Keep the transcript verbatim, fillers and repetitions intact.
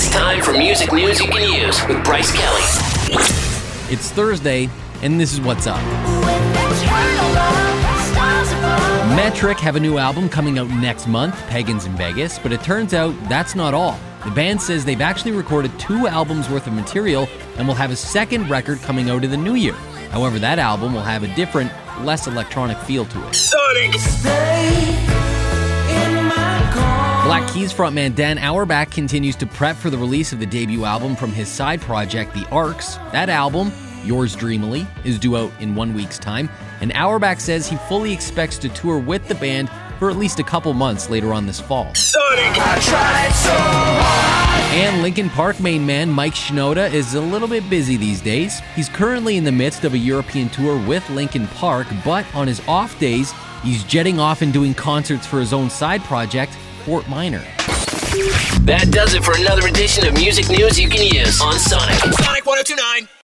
It's time for music news you can use with Bryce Kelly. It's Thursday, and this is what's up. Metric have a new album coming out next month, Pagans in Vegas, but it turns out that's not all. The band says they've actually recorded two albums worth of material and will have a second record coming out in the new year. However, that album will have a different, less electronic feel to it. Sonic! Black Keys frontman Dan Auerbach continues to prep for the release of the debut album from his side project, The Arcs. That album, Yours Dreamily, is due out in one week's time, and Auerbach says he fully expects to tour with the band for at least a couple months later on this fall. Sonic! I tried so hard! And Linkin Park main man Mike Shinoda is a little bit busy these days. He's currently in the midst of a European tour with Linkin Park, but on his off days, he's jetting off and doing concerts for his own side project, Fort Minor. That does it for another edition of music news you can use on Sonic. Sonic one oh two point nine.